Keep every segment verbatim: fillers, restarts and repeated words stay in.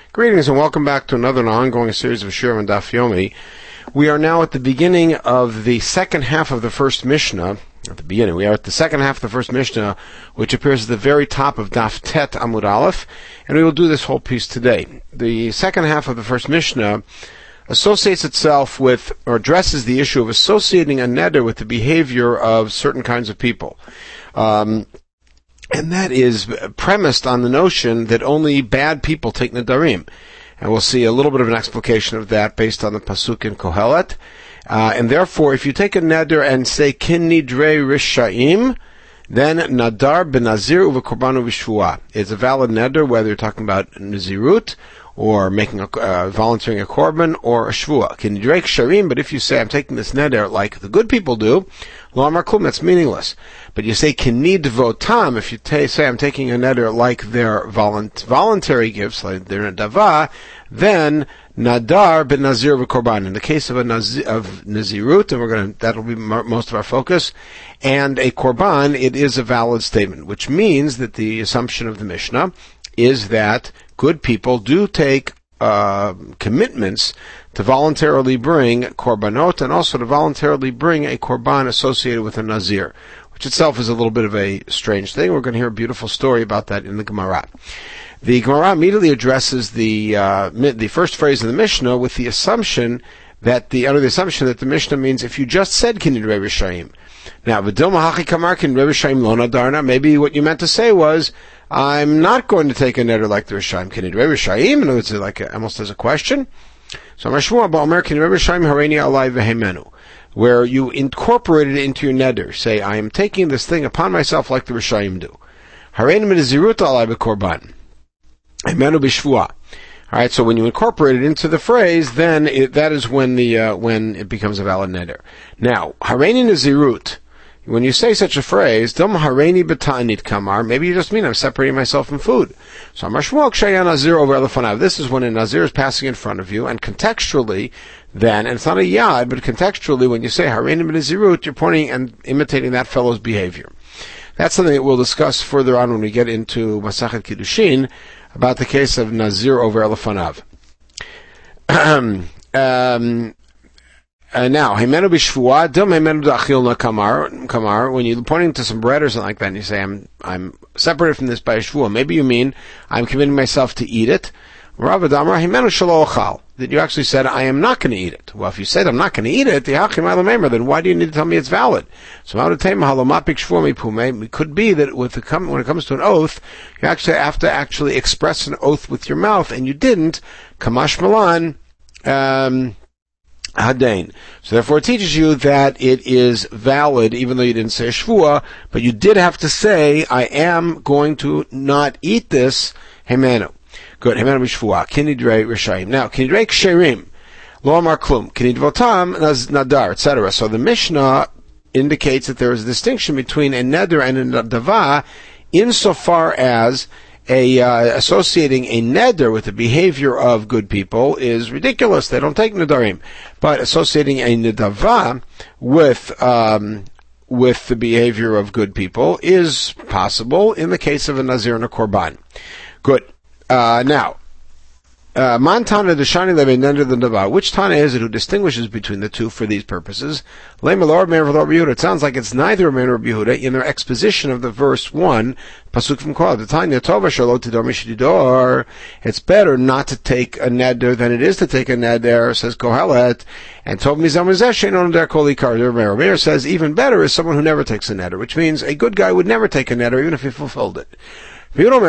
Greetings and welcome back to another ongoing series of Shiurim and Daf Yomi. We are now at the beginning of the second half of the first Mishnah. At the beginning, we are at the second half of the first Mishnah, which appears at the very top of Daf Tet Amud Aleph, and we will do this whole piece today. The second half of the first Mishnah associates itself with, or addresses the issue of associating a neder with the behavior of certain kinds of people. Um, And that is premised on the notion that only bad people take nedarim. And we'll see a little bit of an explication of that based on the pasuk in Kohelet. Uh, and therefore, if you take a neder and say, kin nidrei rishaim, then nadar benazir uve korban uvishvua. It's a valid neder, whether you're talking about nazirut, or making a, uh, volunteering a korban, or a shvua. Kin nidrei ksharim, but if you say, I'm taking this neder like the good people do, lo amar klum, that's meaningless. But you say kinid votam, if you t- say I'm taking a neder like their volunt- voluntary gifts, like their nadava, then nadar ben nazir v'korban. In the case of a naz- of nazirut, and we're going to that'll be m- most of our focus, and a korban, it is a valid statement, which means that the assumption of the Mishnah is that good people do take uh, commitments to voluntarily bring korbanot, and also to voluntarily bring a korban associated with a nazir, which itself is a little bit of a strange thing. We're going to hear a beautiful story about that in the Gemara. The Gemara immediately addresses the uh, the first phrase of the Mishnah with the assumption that the under the assumption that the Mishnah means if you just said kinid rei rishayim. Now, v'dilma hachi kamar kinid rei rishayim lo nadarna. Maybe what you meant to say was, I'm not going to take a neder like the rishayim kinid rei rishayim. In other words, like a, almost as a question. So, Mashmuah ba'omer kinid rei rishayim hareini alai v'heimenu, where you incorporate it into your neder. Say, I am taking this thing upon myself like the Rishayim do. Hareinu minazirut alai b'korban. Hemenu b'shvua. Alright, so when you incorporate it into the phrase, then it, that is when the, uh, when it becomes a valid neder. Now, hareini nazirut, when you say such a phrase, Dom hareini b'ta'anit kamar, maybe you just mean I'm separating myself from food. So, Mashmuah k'shaya nazir over elefanav. This is when a nazir is passing in front of you, and contextually, then, and it's not a yad, but contextually, when you say hareini b'nazirut, you're pointing and imitating that fellow's behavior. That's something that we'll discuss further on when we get into Masachet Kiddushin, about the case of nazir over elefanav. um, Uh, now, Hemenu b'shvua, dil hemenu d'achil kamar, kamar, when you're pointing to some bread or something like that, and you say, I'm, I'm separated from this by a shvua, maybe you mean, I'm committing myself to eat it. Rav Adamar, hemenu shelo ochal, that you actually said, I am not going to eat it. Well, if you said, I'm not going to eat it, then why do you need to tell me it's valid? So, it could be that with the, when it comes to an oath, you actually have to actually express an oath with your mouth, and you didn't. Kamash malan, um, Hadain. So therefore it teaches you that it is valid, even though you didn't say shvua, but you did have to say, I am going to not eat this, hemenu. Good, hemenu b'shvua, kinidrei rishayim. Now, kinidrei ksherim, lo amar klum, kinidvotam, nadar, et cetera. So the Mishnah indicates that there is a distinction between a neder and a nadava, insofar as A, uh, associating a neder with the behavior of good people is ridiculous. They don't take nedarim. But associating a nedava with, um, with the behavior of good people is possible in the case of a nazir and a korban. Good. Uh, now, Uh, Man Tana Deshani Lebe Nender the Nava. Which Tana is it who distinguishes between the two for these purposes? It sounds like it's neither Rameir nor Rabbi Yehuda in their exposition of the verse one, pasuk from Kohelet. It's better not to take a neder than it is to take a neder, says Kohelet. And Tov Mizam Rameir says even better is someone who never takes a neder, which means a good guy would never take a neder even if he fulfilled it. He said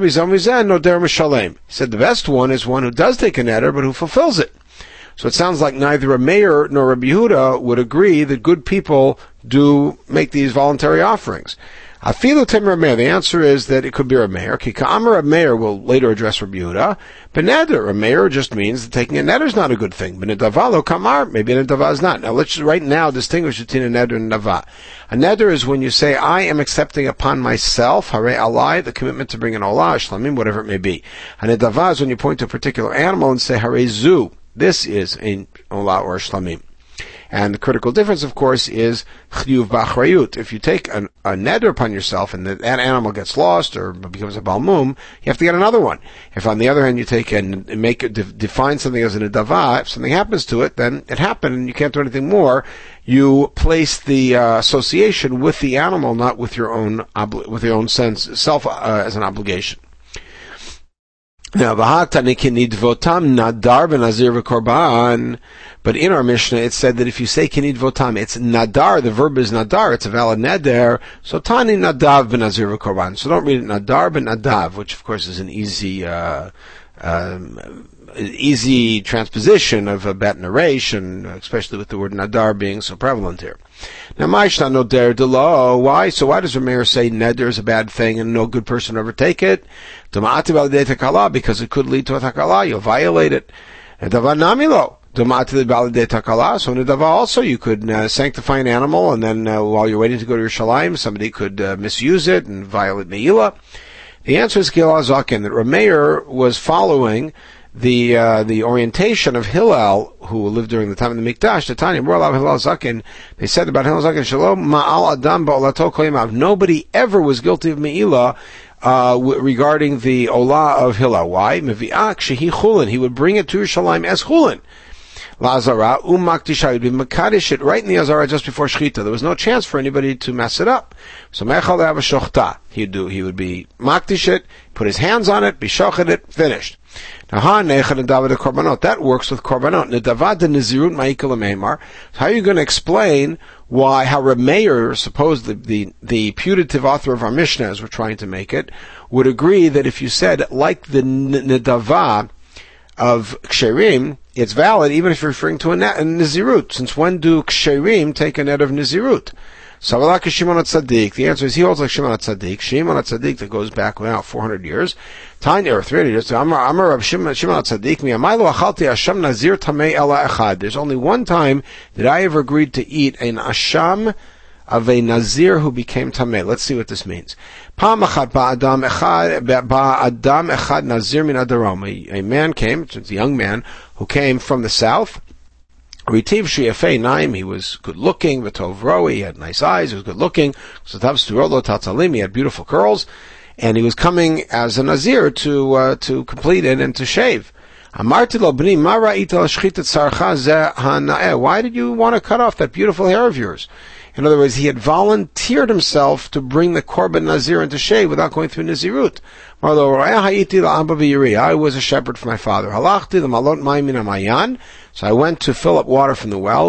the best one is one who does take a neder, but who fulfills it. So it sounds like neither a mayor nor Rabbi Yehuda would agree that good people do make these voluntary offerings. Afilu Tim Rameir. The answer is that it could be Rameir. Ki Ka'amar Rameir will later address Rabbi Yehuda. But neder, Rameir just means that taking a neder is not a good thing. But nedava lo Kamar, maybe a nedava is not. Now let's just right now distinguish between a neder and nedava. A neder is when you say, I am accepting upon myself, hare alai, the commitment to bring an olah, shlamim, whatever it may be. A nedava is when you point to a particular animal and say, hare zu, this is an olah or shlamim. And the critical difference, of course, is chiyuv b'achrayut. If you take an, a neder upon yourself and that animal gets lost or becomes a balmum, you have to get another one. If on the other hand you take and make it, define something as a nedava, if something happens to it, then it happened and you can't do anything more. You place the uh, association with the animal, not with your own obli- with your own sense self uh, as an obligation. Now, nadar v'nazir v'korban. But in our Mishnah, it said that if you say kinid votam, it's nadar. The verb is nadar. It's a valid neder. So tani nadav v'nazir v'korban. So don't read it nadar but nadav, which of course is an easy, uh, um, easy transposition of a bet narration, especially with the word nadar being so prevalent here. Now, ma'ishna noder delo. Why? So why does Rameir say neder is a bad thing and no good person overtake it? Because it could lead to a takala. You'll violate it. And davar namilo. So nedava also, you could uh, sanctify an animal, and then uh, while you're waiting to go to Yerushalayim, somebody could uh, misuse it and violate meila. The answer is Gilal Zaken, that Rameir was following the uh, the orientation of Hillel, who lived during the time of the Mikdash. The Tanya, Hillel Zaken, they said about Hillel Zaken, Shalom ma'al adam ba'olato koyamav. Nobody ever was guilty of meila uh, w- regarding the olah of Hillel. Why? Mevi'ak shehi chulin. He would bring it to Yerushalayim as chulin. Lazara umaktisha, would be makadish it right in the azara just before shechita. There was no chance for anybody to mess it up. So mechal have a shochta. He'd do. He would be makdish it, put his hands on it, be shochet it, finished. Now ha nechad and david korbanot. That works with korbanot. Nedavad de nizirut ma'ikal meimar. How are you going to explain why how Rameir, supposedly the the putative author of our Mishnah, as we're trying to make it, would agree that if you said like the nedava of ksherim, it's valid even if you're referring to a, net, a nizirut. Since when do ksherim take a net of nizirut? Savalak Shimon HaTzadik. The answer is he holds like Shimon HaTzadik. Shimon HaTzadik that goes back now four hundred years. Tanya or three hundred years. Amar Amar of Shimon HaTzadik. Mi amaylo achalti asham nazir tamei ela echad. There's only one time that I ever agreed to eat an asham of a nazir who became tamei. Let's see what this means. Pam achad ba'adam echad ba'adam echad nazir min adarom. A man came, it's a young man who came from the south. Ritiv shiyafei naim, he was good looking, v'tov roi, he had nice eyes, he was good looking, so tav sturolo tatzalim, he had beautiful curls, and he was coming as a nazir to uh, to complete it and to shave. Amarti lo bni, ma ra'ita l'shchitat sarcha ze ha'na'eh. Why did you want to cut off that beautiful hair of yours? In other words, he had volunteered himself to bring the korban nazir into shave without going through nizirut. I was a shepherd for my father. So I went to fill up water from the well.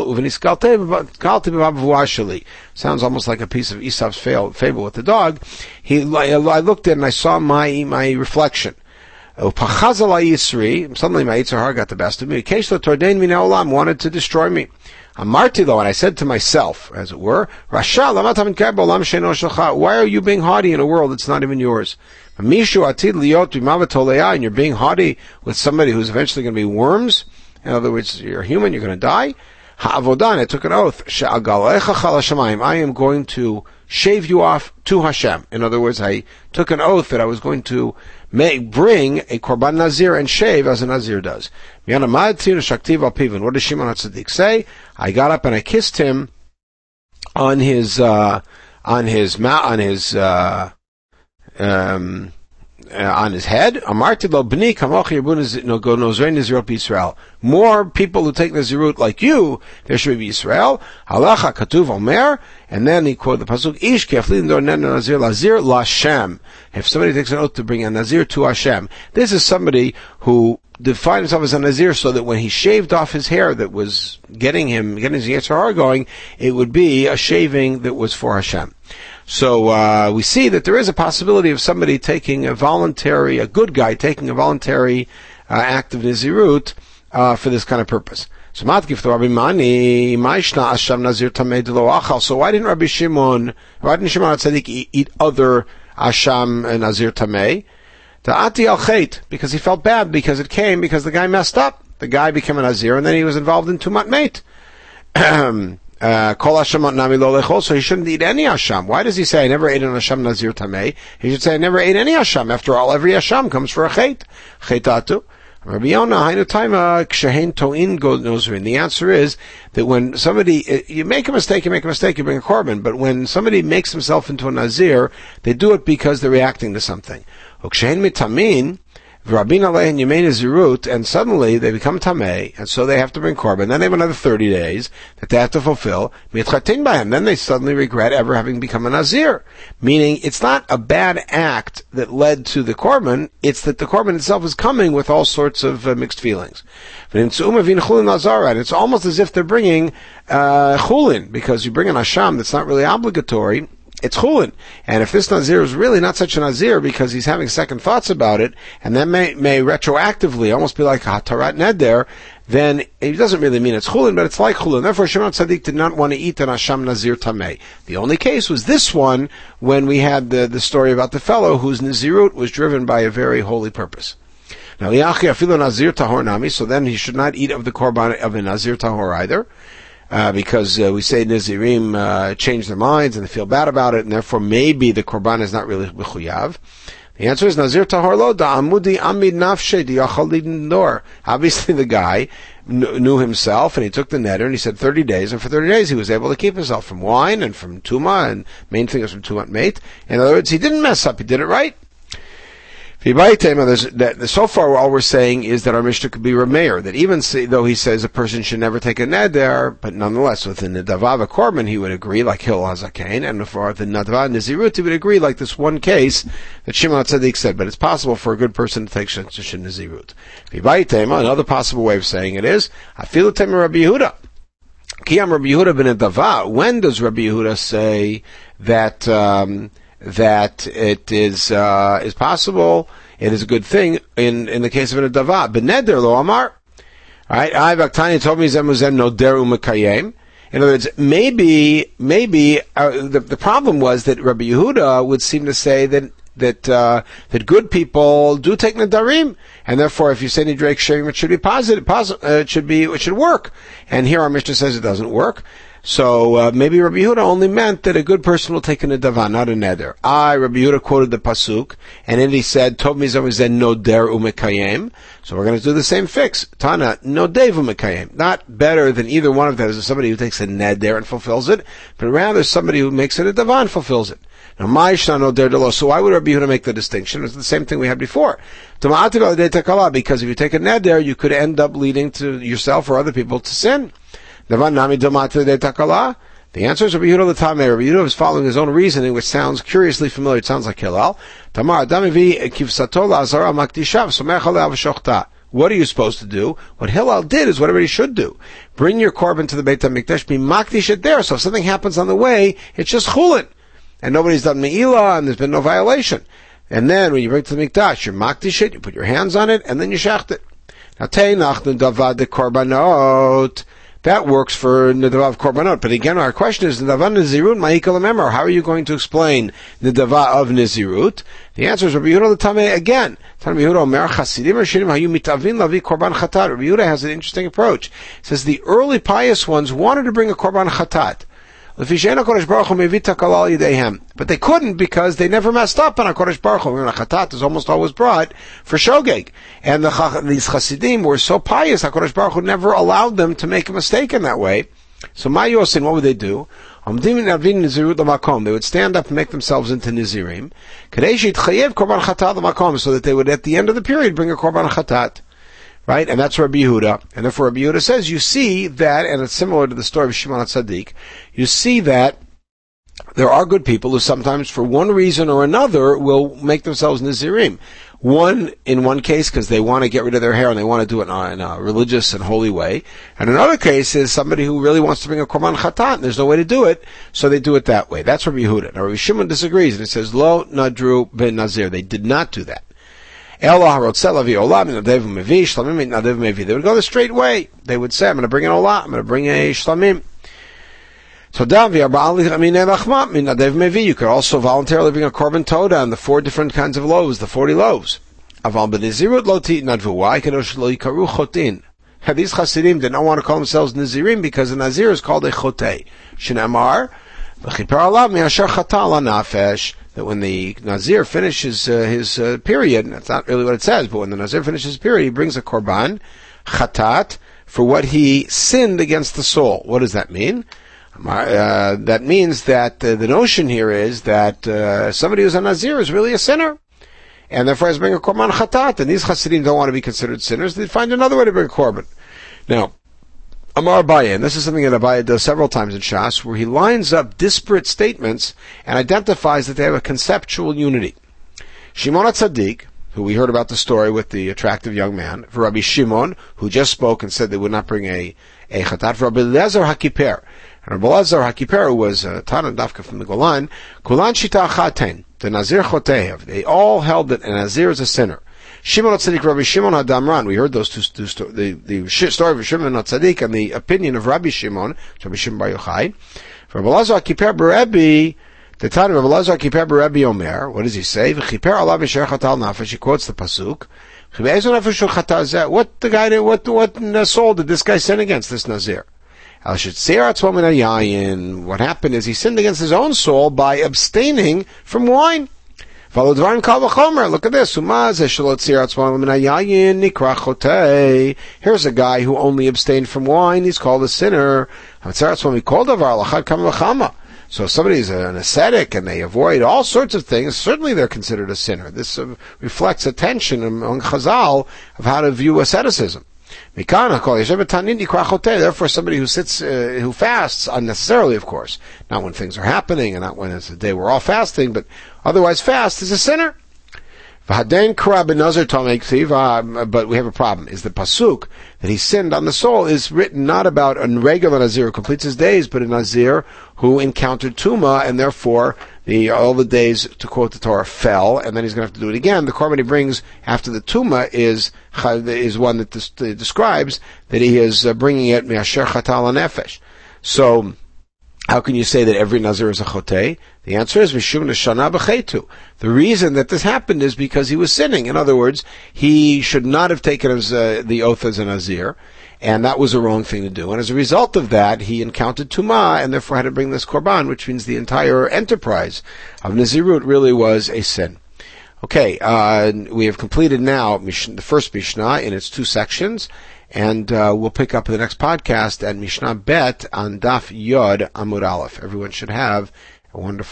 Sounds almost like a piece of Aesop's fable with the dog. He, I looked at it and I saw my my reflection. Suddenly my Yetzer Hara got the best of me. Wanted to destroy me. Amartilo, and I said to myself, as it were, Rasha, why are you being haughty in a world that's not even yours? And you're being haughty with somebody who's eventually going to be worms. In other words, you're human, you're going to die. Ha'avodan, I took an oath. I am going to shave you off to Hashem. In other words, I took an oath that I was going to make, bring a korban nazir and shave as a nazir does. What does Shimon HaTzadik say? I got up and I kissed him on his, uh, on his, on his, uh, um, Uh, on his head. Amarti lo b'ni kamochi yibun nozrei nizirut b'Yisrael. More people who take nizirut like you, there should be Yisrael. Halacha katuv omer, and then he quoted the pasuk, Ish keflin dor nen nazir lazir l'Hashem. If somebody takes an oath to bring a nazir to Hashem, this is somebody who defined himself as a nazir so that when he shaved off his hair that was getting him, getting his Yetzer Hara going, it would be a shaving that was for Hashem. So uh, we see that there is a possibility of somebody taking a voluntary, a good guy taking a voluntary uh, act of nizirut uh, for this kind of purpose. So matkif to Rabbi Mani, ma'ishna asham nazir tamei delo achal. So why didn't Rabbi Shimon, why didn't Shimon HaTzadik eat, eat other asham and nazir tamei? Ta'ati al chet, because he felt bad because it came because the guy messed up. The guy became a nazir and then he was involved in tumat meit. Uh, Kol Hashem nami lo lechol, so he shouldn't eat any Hashem. Why does he say, I never ate an Hashem Nazir Tamei? He should say, I never ate any Hashem. After all, every Hashem comes for a chet. Chetatu. Rabbi Yonah, Hainu Taima, Kshahen To'in Go Nozerin. The answer is that when somebody, you make a mistake, you make a mistake, you bring a korban, but when somebody makes himself into a Nazir, they do it because they're reacting to something. Ukshahen Mitamin, V'Rabin Alein Yemei Nazirut, and suddenly they become Tamei, and so they have to bring korban. Then they have another thirty days that they have to fulfill. Mitchatin B'hem. Then they suddenly regret ever having become a Nazir. Meaning, it's not a bad act that led to the korban, it's that the korban itself is coming with all sorts of uh, mixed feelings. And it's almost as if they're bringing uh, chulin, because you bring an asham that's not really obligatory. It's chulin. And if this Nazir is really not such a Nazir because he's having second thoughts about it, and that may, may retroactively almost be like a hatarat neder, then it doesn't really mean it's chulin, but it's like chulin. Therefore, Shimon Tzaddik did not want to eat an Asham Nazir Tamei. The only case was this one, when we had the, the story about the fellow whose Nazirut was driven by a very holy purpose. Now, Liachi Afilu Nazir Tahor Nami, so then he should not eat of the korban of a Nazir Tahor either. Uh, because uh, we say Nazirim uh, change their minds and they feel bad about it, and therefore maybe the korban is not really b'chuyav. The answer is Nazir tahor lo da'amudi amid nafshe di'achal nor. Obviously, the guy kn- knew himself, and he took the neder, and he said thirty days, and for thirty days he was able to keep himself from wine and from tuma, and main thing is from tumat mate. In other words, he didn't mess up; he did it right. So far, all we're saying is that our Mishnah could be Rameir, that even though he says a person should never take a neder, but nonetheless, within the Davav Korban, he would agree, like Hil HaZaken, and for the Nadav Nazirut, he would agree, like this one case that Shimon Tzaddik said, but it's possible for a good person to take Shemshon Nazirut. Another possible way of saying it is, Afilu Tema Rabbi Yehuda. Kiyam Rabbi Yehuda ben Dava. When does Rabbi Yehuda say that, um, that it is uh, is possible, it is a good thing in, in the case of a dava. Beneder lo amar. Alright, I Vaktani told me zemuzen noder u'mekayem. In other words, maybe, maybe, uh, the, the problem was that Rabbi Yehuda would seem to say that, that, uh, that good people do take nadarim, and therefore if you say nidrei ksherim, it should be positive, positive, uh, it should be, it should work. And here our Mishnah says it doesn't work. So uh, maybe Rabbi Yehuda only meant that a good person will take a nedava, not a neder. I, Rabbi Yehuda, quoted the pasuk, and then he said, "Tov mizam izen noder umekayem." So we're going to do the same fix. Tana nodev umekayem. Not better than either one of those is somebody who takes a neder and fulfills it, but rather somebody who makes it a dava and fulfills it. Now, ma'ishna noder delo. So why would Rabbi Yehuda make the distinction? It's the same thing we had before. Because if you take a neder, you could end up leading to yourself or other people to sin. The answer is Rabbi Yehuda l'tamei. Rabbi Yehuda is following his own reasoning, which sounds curiously familiar. It sounds like Hillel. What are you supposed to do? What Hillel did is what everybody should do. Bring your korban to the Beit HaMikdash, be makdish it there. So if something happens on the way, it's just chulin. And nobody's done me'ilah, and there's been no violation. And then when you bring it to the Mikdash, you makdish it, you put your hands on it, and then you shecht it. Now, teinach davad de korbanot. That works for Nidavav Korbanot. But again, our question is, Nidavav Nizirut Ma'ikal Memor. How are you going to explain Nidavav of Nizirut? The answer is Rabbi Yehuda l'tamei again. Rabbi Yehuda Omer Chasidim Rishonim Hayu Mitavin Lavi Korban Chatat. Rabbi Yehuda has an interesting approach. He says the early pious ones wanted to bring a Korban Chatat. But they couldn't because they never messed up on HaKadosh Baruch Hu. Remember, Chatat is almost always brought for Shogeg. And the, these Chasidim were so pious, HaKadosh Baruch Hu never allowed them to make a mistake in that way. So Ma Yosin, what would they do? They would stand up and make themselves into Nizirim, so that they would, at the end of the period, bring a Korban Chatat. Right? And that's Rabbi Yehuda. And therefore Rabbi Yehuda says, you see that, and it's similar to the story of Shimon HaTzadik, you see that there are good people who sometimes, for one reason or another, will make themselves Nazirim. One, in one case, because they want to get rid of their hair and they want to do it in a, in a religious and holy way. And another case is somebody who really wants to bring a Korban Chatat, and there's no way to do it, so they do it that way. That's Rabbi Yehuda. Now Rabbi Shimon disagrees, and it says, Lo Nadru Ben Nazir. They did not do that. They would go the straight way. They would say, I'm going to bring an olah, I'm going to bring a shlamim. So you could also voluntarily bring a korban toda and the four different kinds of loaves, the forty loaves. These Chasidim did not want to call themselves Nazirim because a Nazir is called a chotei. Shinamar, That when the Nazir finishes uh, his uh, period, and that's not really what it says, but when the Nazir finishes his period, he brings a korban, chatat, for what he sinned against the soul. What does that mean? Uh, that means that uh, the notion here is that uh, somebody who's a Nazir is really a sinner. And therefore has to bring a korban chatat, and these Hasidim don't want to be considered sinners, they find another way to bring a korban. Now, Amar Abaye, and this is something that Abaye does several times in Shas, where he lines up disparate statements and identifies that they have a conceptual unity. Shimon HaTzadik, who we heard about the story with the attractive young man, for Rabbi Shimon, who just spoke and said they would not bring a, a chatat, for Rabbi Eliezer HaKiper, and Rabbi Eliezer HaKiper, who was a Tana Dafka from the Golan, Kulan Shita Chaten, the Nazir Chotehev, they all held that a Nazir is a sinner. Shimon HaTzadik, Rabbi Shimon HaDamran, we heard those two, two sto- the, the story of Shimon HaTzadik and the opinion of Rabbi Shimon, Rabbi Shimon Bar Yochai. For Rabbi Elazar HaKiper Berebi, the time of Rabbi Elazar HaKiper Berebi Omer, what does he say? V'chiper alav v'sher chatal nafesh, he quotes the pasuk. What the guy, what, what soul did this guy sin against, this Nazir? What happened is he sinned against his own soul by abstaining from wine. Look at this. Here's a guy who only abstained from wine. He's called a sinner. So if somebody is an ascetic and they avoid all sorts of things, certainly they're considered a sinner. This uh, reflects a tension among Chazal of how to view asceticism. Therefore, somebody who sits, uh, who fasts unnecessarily, of course, not when things are happening and not when it's a day we're all fasting, but otherwise fast, is a sinner. But we have a problem. Is the pasuk that he sinned on the soul is written not about a regular Nazir who completes his days, but a Nazir who encountered Tuma, and therefore the all the days, to quote the Torah, fell, and then he's going to have to do it again. The korban he brings after the Tuma is is one that des- describes that he is uh, bringing it me'asher chatal nefesh. So, how can you say that every Nazir is a chotei? The answer is mishum neshana b'chetu. The reason that this happened is because he was sinning. In other words, he should not have taken his, uh, the oath as a Nazir, and that was a wrong thing to do. And as a result of that, he encountered Tumah, and therefore had to bring this korban, which means the entire enterprise of Nazirut really was a sin. Okay, uh, we have completed now the first Mishnah in its two sections, and uh, we'll pick up the next podcast at Mishnah Bet on Daf Yod Amud Aleph. Everyone should have a wonderful